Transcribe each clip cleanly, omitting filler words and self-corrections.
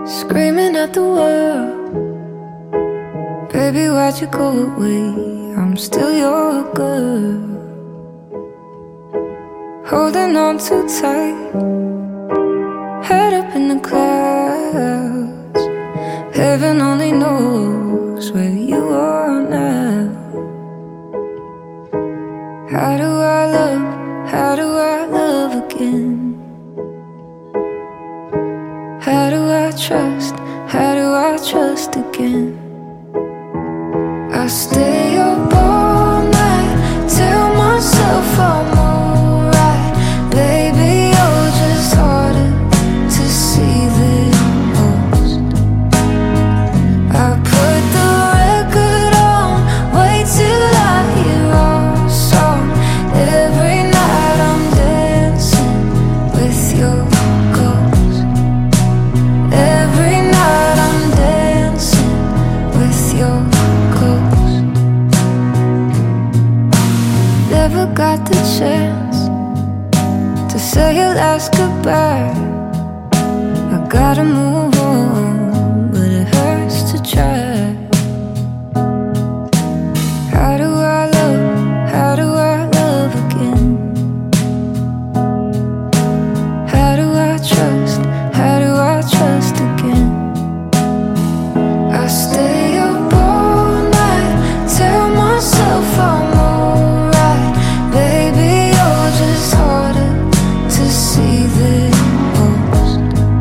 screaming at the world. Baby, why'd you go away? I'm still your girl. Holding on too tight, head up in the clouds. Heaven only knows where you are now. How do I love again? How do I trust again? I stay up all night, tell myself I'm alright. Baby, you're just harder to see than most. I put the record on, wait till I hear our song. Every night I'm dancing with your ghost. Every night I'm dancing with your ghost. Never got the chance to say your last goodbye. I gotta move on, but it hurts to try. How do I love again? How do I trust again? I stay up all night, tell myself I'm alright. Baby, you're just harder to see than most.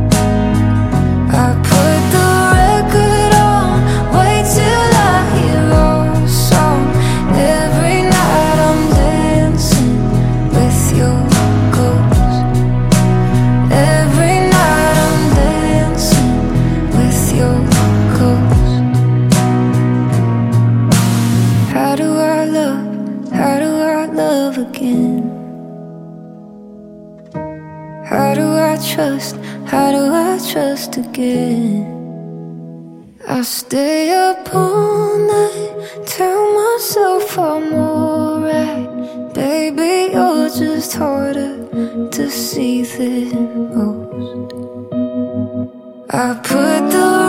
I put the record on, wait till I hear our song. Every night I'm dancing with your ghost. Every night I'm dancing with your ghost. How do I love again? How do I trust again? I stay up all night, tell myself I'm alright. Baby, you're just harder to see than most. I put the